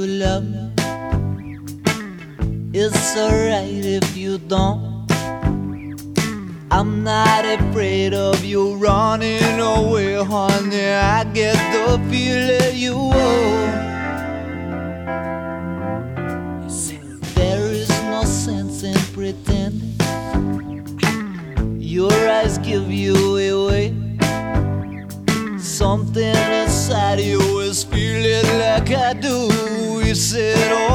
you love me. It's alright if you don't. I'm not afraid of you running away, honey. I get the feeling you owe. There is no sense in pretending. Your eyes give you away. Something inside you is feeling like I do. You said, oh,